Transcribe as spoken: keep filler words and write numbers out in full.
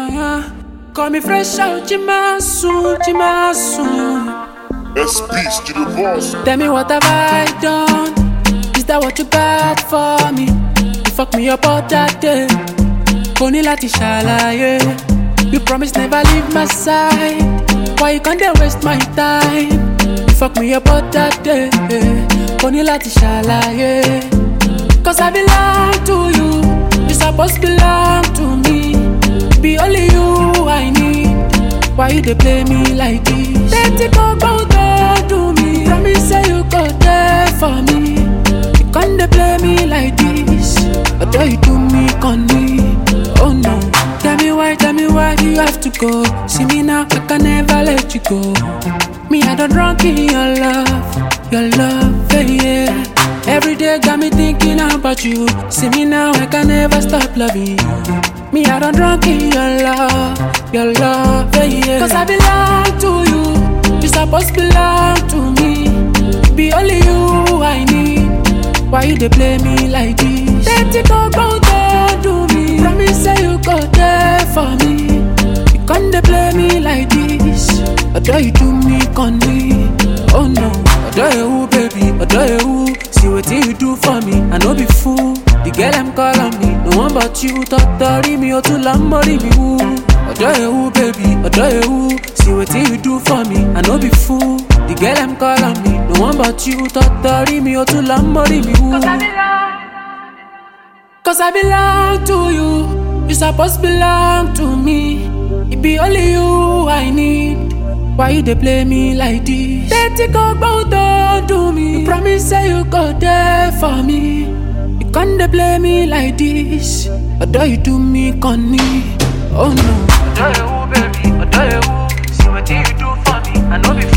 Uh, call me fresh out, Jimasu, Jimasu. S P, Studio Boss. Tell me what have I done? Is that what you got for me? You fuck me up all that day. Koni lati ṣàlàyé. You promise never leave my side. Why you can't dey waste my time? You fuck me up all that day. Koni lati ṣàlàyé. Cause I belong to you. You supposed belong to me. Be only you I need. Why you dey play me like this? Let it go, go, go, do me. Promise say you go there for me. You can't dey play me like this. Although you do me, con me. Oh no. Tell me why, tell me why you have to go. See me now, I can never let you go. Me, I don't drunk in your love, your love, yeah. Every day got me thinking about you. See me now, I can never stop loving you. Me, I don't drunk in your love, your love, yeah. Cause I belong to you. You supposed belong to me. Be only you I need. Why you dey play me like this? Let it go, go, go, do me. Promise say you go there for me. You can't dey play me like this. Although you do me, con me. Oh no. Although you, baby, although you. See what you do for me, I no be fool. The girl I'm calling me, no one but you. Totori me, or to lamori me, woo. Although you, baby, although you. See what you do for me, I no be fool. The girl I'm calling me, no one but you. Totori me, or to lamori me, woo. Cause I belong, Cause I belong to you. You supposed belong to me. It be only you I need. Why you dey play me like this? Let it go, go, don't do me. You promise say you go there for me. You can't dey play me like this. Although you do me, con me. Oh no. Although you, baby, although you. See what you do for me, I know before.